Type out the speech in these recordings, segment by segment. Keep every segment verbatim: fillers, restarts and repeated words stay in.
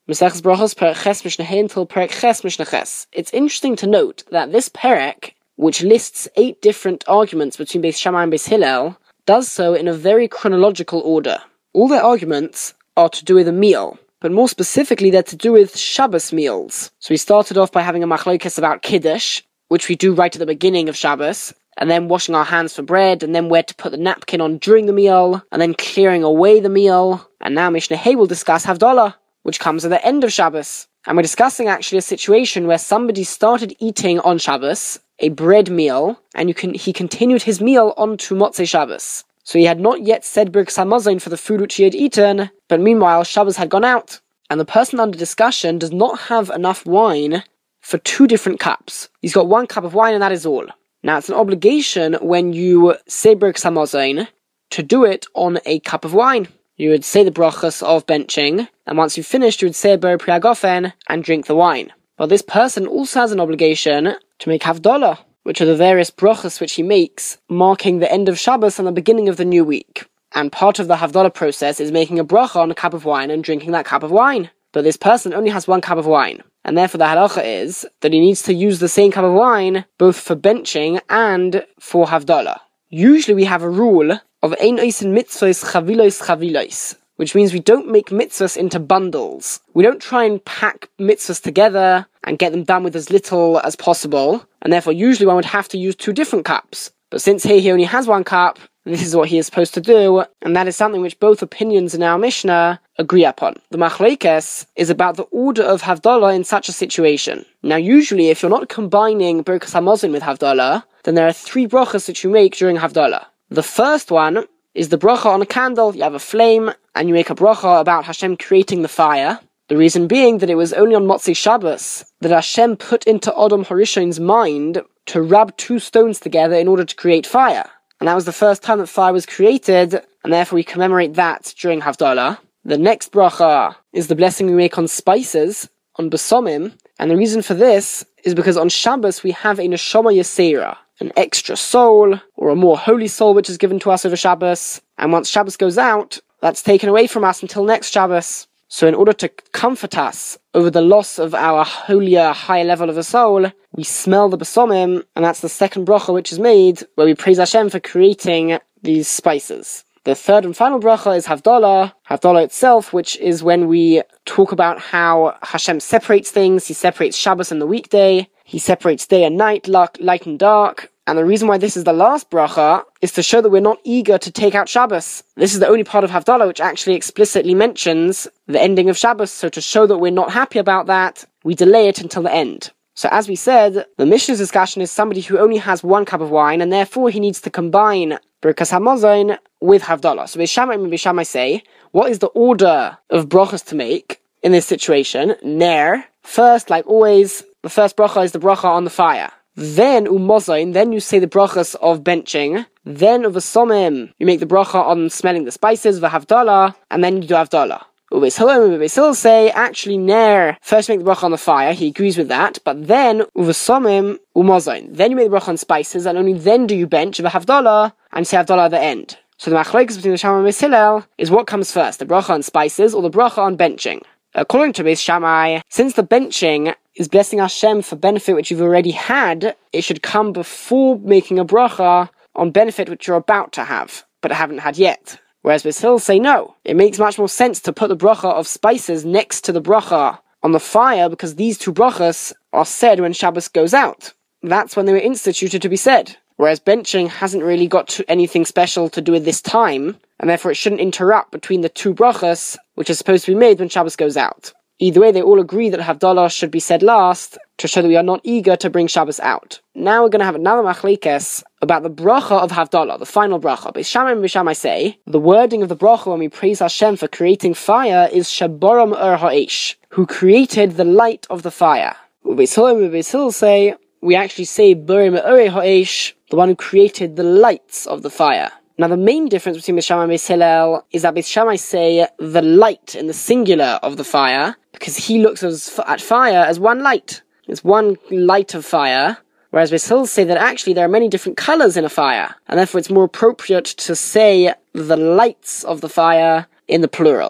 Maseches Brachos, Perek Ches Mishnah Hey until Perek Ches Mishnah Ches. It's interesting to note that this Perek, which lists eight different arguments between Beis Shammai and Beis Hillel, does so in a very chronological order. All their arguments are to do with a meal, but more specifically they're to do with Shabbos meals. So we started off by having a machlokes about Kiddush, which we do right at the beginning of Shabbos, and then washing our hands for bread, and then where to put the napkin on during the meal, and then clearing away the meal. And now Mishnah Hey will discuss Havdalah, which comes at the end of Shabbos. And we're discussing actually a situation where somebody started eating on Shabbos, a bread meal, and you can he continued his meal on to Motzei Shabbos. So he had not yet said Birkas Hamazon for the food which he had eaten, but meanwhile Shabbos had gone out, and the person under discussion does not have enough wine for two different cups. He's got one cup of wine and that is all. Now, it's an obligation when you say Birkas Hamazon to do it on a cup of wine. You would say the brachas of benching, and once you've finished, you would say Ber Pri Hagofen and drink the wine. But this person also has an obligation to make Havdalah, which are the various brachas which he makes, marking the end of Shabbos and the beginning of the new week. And part of the Havdalah process is making a bracha on a cup of wine and drinking that cup of wine. But this person only has one cup of wine. And therefore the halacha is that he needs to use the same cup of wine both for benching and for Havdalah. Usually we have a rule of ein oisin mitzvos chavilos chavilos, which means we don't make mitzvahs into bundles. We don't try and pack mitzvahs together and get them done with as little as possible, and therefore usually one would have to use two different cups. But since here he only has one cup, this is what he is supposed to do, and that is something which both opinions in our Mishnah agree upon. The machlokes is about the order of Havdalah in such a situation. Now usually if you're not combining Birkas Hamazon with Havdalah, then there are three brachas that you make during Havdalah. The first one is the bracha on a candle. You have a flame, and you make a bracha about Hashem creating the fire. The reason being that it was only on Motzei Shabbos that Hashem put into Adam Harishon's mind to rub two stones together in order to create fire. And that was the first time that fire was created, and therefore we commemorate that during Havdalah. The next bracha is the blessing we make on spices, on besomim, and the reason for this is because on Shabbos we have a neshama yesera, an extra soul, or a more holy soul which is given to us over Shabbos, and once Shabbos goes out, that's taken away from us until next Shabbos. So in order to comfort us over the loss of our holier, higher level of a soul, we smell the besomim, and that's the second bracha which is made, where we praise Hashem for creating these spices. The third and final bracha is Havdalah, Havdalah itself, which is when we talk about how Hashem separates things. He separates Shabbos and the weekday, he separates day and night, light and dark, and the reason why this is the last bracha is to show that we're not eager to take out Shabbos. This is the only part of Havdalah which actually explicitly mentions the ending of Shabbos, so to show that we're not happy about that, we delay it until the end. So as we said, the Mishnah's discussion is somebody who only has one cup of wine, and therefore he needs to combine Birkas Hamazon with Havdalah. So Beis Shammai and Beis Shammai say, what is the order of brachas to make in this situation? Ner, first, like always, the first bracha is the bracha on the fire. Then umozon, then you say the brachas of benching. Then of besomim, you make the bracha on smelling the spices, v'havdalah, and then you do Havdalah. Beis Hillel and Beis Hillel say, actually, Ner, first make the bracha on the fire, he agrees with that, but then, uvasomim, umozon, then you make the bracha on spices, and only then do you bench, v'havdalah, and say Havdalah at the end. So the machlokes between the Shammai and Beis Hillel is what comes first, the bracha on spices, or the bracha on benching. According to Beis Shammai, since the benching is blessing Hashem for benefit which you've already had, it should come before making a bracha on benefit which you're about to have, but haven't had yet. Whereas Beis Hillel say no. It makes much more sense to put the bracha of spices next to the bracha on the fire, because these two brachas are said when Shabbos goes out. That's when they were instituted to be said. Whereas benching hasn't really got to anything special to do with this time, and therefore it shouldn't interrupt between the two brachas, which are supposed to be made when Shabbos goes out. Either way, they all agree that Havdalah should be said last, to show that we are not eager to bring Shabbos out. Now we're going to have another machlekes about the bracha of Havdalah, the final bracha. Beis Shammai and Beis Shammai say, the wording of the bracha when we praise Hashem for creating fire is Shaboram Ur Ha'esh, who created the light of the fire. Beis Hillel and Beis Hillel say, we actually say Borim Ur Ha'esh, the one who created the lights of the fire. Now the main difference between Beis Shammai and Beis Hillel is that Beis Shammai say the light in the singular of the fire, because he looks as, at fire as one light. It's one light of fire, whereas Beis Hillel say that actually there are many different colours in a fire, and therefore it's more appropriate to say the lights of the fire in the plural.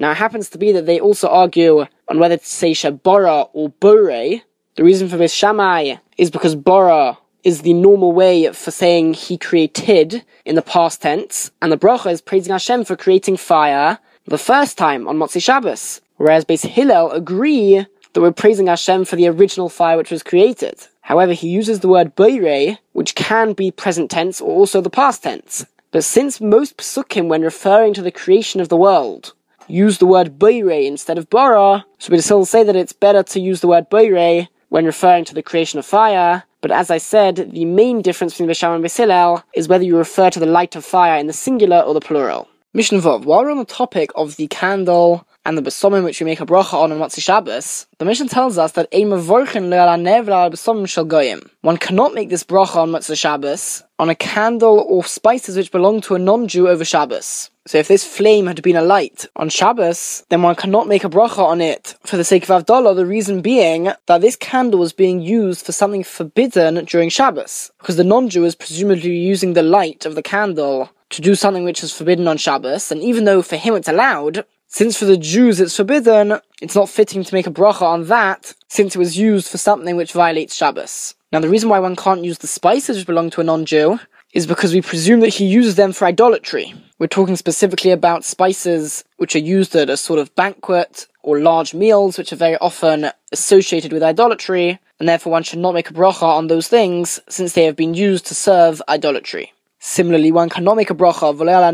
Now it happens to be that they also argue on whether to say Shabara or Bore. The reason for Beis Shammai is because Bara is the normal way for saying he created in the past tense, and the bracha is praising Hashem for creating fire the first time on Motzei Shabbos. Whereas Beis Hillel agree that we're praising Hashem for the original fire which was created. However, he uses the word Boirei, which can be present tense or also the past tense. But since most Pesukim, when referring to the creation of the world, use the word Boirei instead of Bara, so we still say that it's better to use the word Boirei when referring to the creation of fire. But as I said, the main difference between Beis Shammai and Beis Hillel is whether you refer to the light of fire in the singular or the plural. Mishnah Vav, while we're on the topic of the candle and the besomim which we make a bracha on on Motzei Shabbos, the Mishnah tells us that ein mevorchen lo ala nevra besomim shel goyim. One cannot make this bracha on Motzei Shabbos on a candle or spices which belong to a non-Jew over Shabbos. So if this flame had been a light on Shabbos, then one cannot make a bracha on it for the sake of Havdalah, the reason being that this candle was being used for something forbidden during Shabbos, because the non-Jew is presumably using the light of the candle to do something which is forbidden on Shabbos, and even though for him it's allowed, since for the Jews it's forbidden, it's not fitting to make a bracha on that, since it was used for something which violates Shabbos. Now the reason why one can't use the spices which belong to a non-Jew is because we presume that he uses them for idolatry. We're talking specifically about spices which are used at a sort of banquet or large meals, which are very often associated with idolatry, and therefore one should not make a bracha on those things, since they have been used to serve idolatry. Similarly, one cannot make a bracha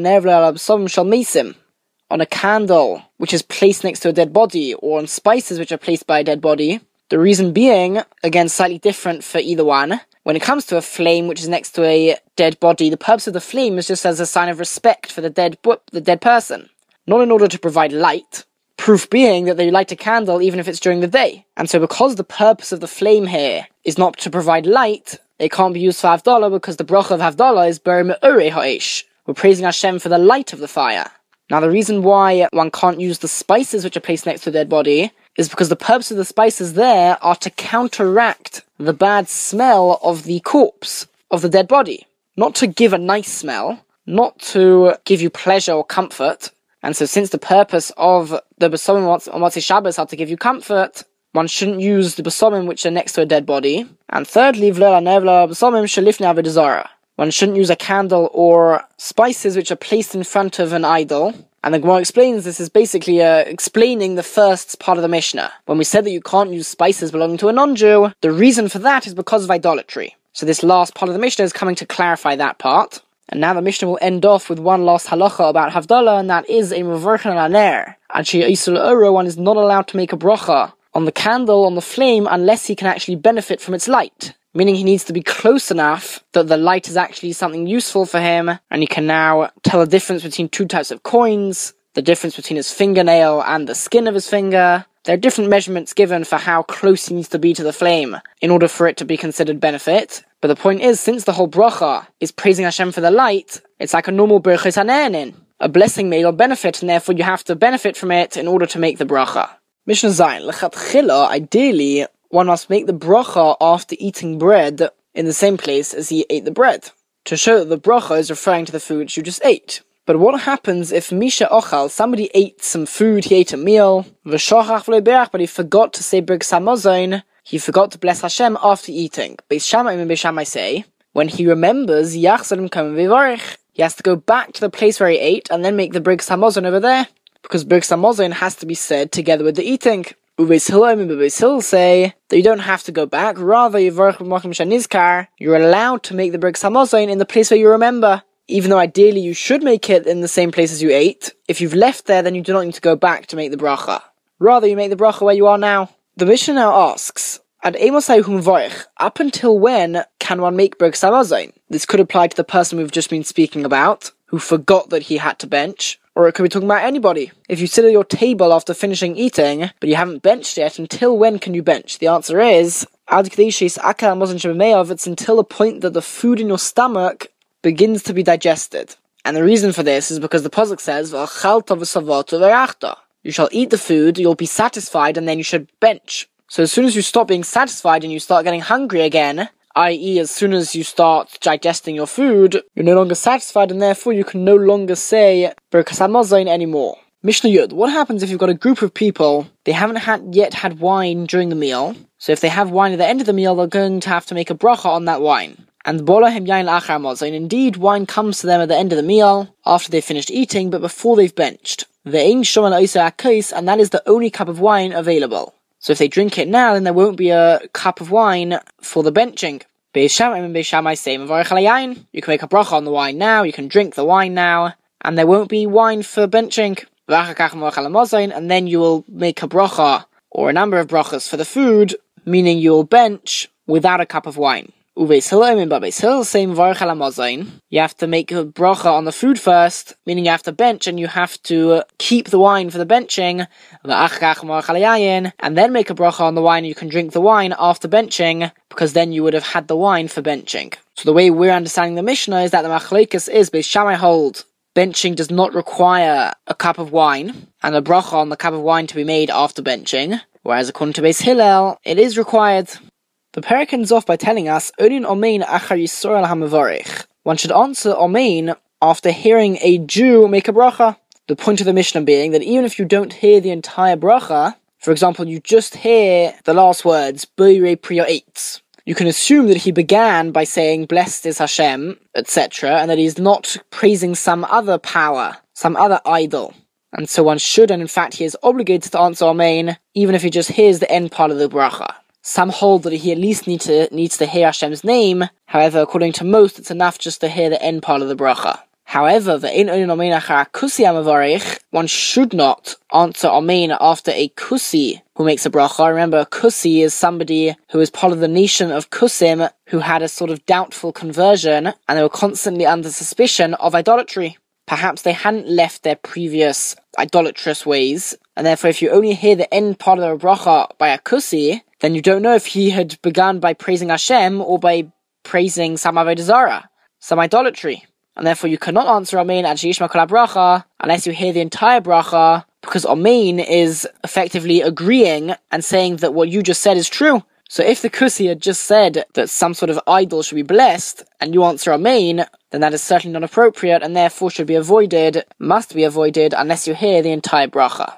on a candle which is placed next to a dead body, or on spices which are placed by a dead body. The reason being, again, slightly different for either one. When it comes to a flame which is next to a dead body, the purpose of the flame is just as a sign of respect for the dead bu- the dead person, not in order to provide light. Proof being that they light a candle even if it's during the day. And so because the purpose of the flame here is not to provide light, it can't be used for Havdalah, because the bracha of Havdalah is Ber Me'orei Ha'esh. We're praising Hashem for the light of the fire. Now the reason why one can't use the spices which are placed next to a dead body is because the purpose of the spices there are to counteract the bad smell of the corpse, of the dead body. Not to give a nice smell, not to give you pleasure or comfort. And so since the purpose of the besomim on Motzei Shabbos are to give you comfort, one shouldn't use the besomim which are next to a dead body. And thirdly, v'lo nevla besomim shelifnei avodah zarah. One shouldn't use a candle or spices which are placed in front of an idol. And the Gemara explains this is basically uh, explaining the first part of the Mishnah. When we said that you can't use spices belonging to a non-Jew, the reason for that is because of idolatry. So this last part of the Mishnah is coming to clarify that part. And now the Mishnah will end off with one last halacha about Havdalah, and that is a mevorchen al haner. And she'isul oro, one is not allowed to make a bracha on the candle, on the flame, unless he can actually benefit from its light. Meaning he needs to be close enough that the light is actually something useful for him, and he can now tell the difference between two types of coins, the difference between his fingernail and the skin of his finger. There are different measurements given for how close he needs to be to the flame in order for it to be considered benefit. But the point is, since the whole bracha is praising Hashem for the light, it's like a normal berachos hanenin, a blessing made on benefit, and therefore you have to benefit from it in order to make the bracha. Mishnah Zayin, lechatchila, ideally, one must make the bracha after eating bread in the same place as he ate the bread, to show that the bracha is referring to the food you just ate. But what happens if Misha Ochal, somebody ate some food, he ate a meal, v'shochach v'lo berach, but he forgot to say Birkas Hamazon, he forgot to bless Hashem after eating. Beis Shammai and Beis Shammai say, when he remembers, yachzor kamen v'yivarech, he has to go back to the place where he ate and then make the Birkas Hamazon over there, because Birkas Hamazon has to be said together with the eating. Ubeis Hillel and Ubeis Hillel say that you don't have to go back, rather yivarech b'makom shenizkar, you're allowed to make the Birkas Hamazon in the place where you remember. Even though ideally you should make it in the same place as you ate, if you've left there, then you do not need to go back to make the bracha. Rather, you make the bracha where you are now. The Mishnah now asks, Ad emosai hum vorich, up until when can one make Birkas Hamazon? This could apply to the person we've just been speaking about, who forgot that he had to bench, or it could be talking about anybody. If you sit at your table after finishing eating, but you haven't benched yet, until when can you bench? The answer is, Ad k'deishis akal hamazon shebemeyav, it's until the point that the food in your stomach begins to be digested. And the reason for this is because the pasuk says, V'achalta v'savata v'yachta. You shall eat the food, you'll be satisfied, and then you should bench. So as soon as you stop being satisfied and you start getting hungry again, that is as soon as you start digesting your food, you're no longer satisfied, and therefore you can no longer say Birkas Hamazon anymore. Mishnah Yud, what happens if you've got a group of people, they haven't had yet had wine during the meal, so if they have wine at the end of the meal, they're going to have to make a bracha on that wine. And bolahim yain la'achar mozain, and indeed wine comes to them at the end of the meal, after they've finished eating, but before they've benched. Ve'ein shoman oisa akais, and that is the only cup of wine available. So if they drink it now, then there won't be a cup of wine for the benching. Beis Shammai and Beis Shammai say, you can make a bracha on the wine now, you can drink the wine now, and there won't be wine for benching. And then you will make a bracha, or a number of brachas for the food, meaning you will bench without a cup of wine. Uveis Hillel and Beis Hillel say, you have to make a bracha on the food first, meaning you have to bench and you have to keep the wine for the benching, and then make a bracha on the wine, and you can drink the wine after benching, because then you would have had the wine for benching. So the way we're understanding the Mishnah is that the machlokes is Beis Shammai hold benching does not require a cup of wine, and a bracha on the cup of wine to be made after benching, whereas according to Beis Hillel, it is required. The perek ends off by telling us, Onin omein achar Yisrael hamavarich. One should answer omein after hearing a Jew make a bracha. The point of the Mishnah being that even if you don't hear the entire bracha, for example, you just hear the last words, Boirei Priya Eitz, you can assume that he began by saying, blessed is Hashem, et cetera, and that he's not praising some other power, some other idol. And so one should, and in fact he is obligated to answer Amen, even if he just hears the end part of the bracha. Some hold that he at least need to, needs to hear Hashem's name, however, according to most, it's enough just to hear the end part of the bracha. However, one should not answer Amen after a Kusi who makes a bracha. Remember, a Kusi is somebody who is part of the nation of Kusim, who had a sort of doubtful conversion, and they were constantly under suspicion of idolatry. Perhaps they hadn't left their previous idolatrous ways, and therefore if you only hear the end part of the bracha by a Kusi, then you don't know if he had begun by praising Hashem or by praising some avodah zarah, some idolatry. And therefore you cannot answer Amen and Sheyishma Kol HaBracha unless you hear the entire bracha, because Amen is effectively agreeing and saying that what you just said is true. So if the Kusi had just said that some sort of idol should be blessed, and you answer Amen, then that is certainly not appropriate and therefore should be avoided, must be avoided, unless you hear the entire bracha.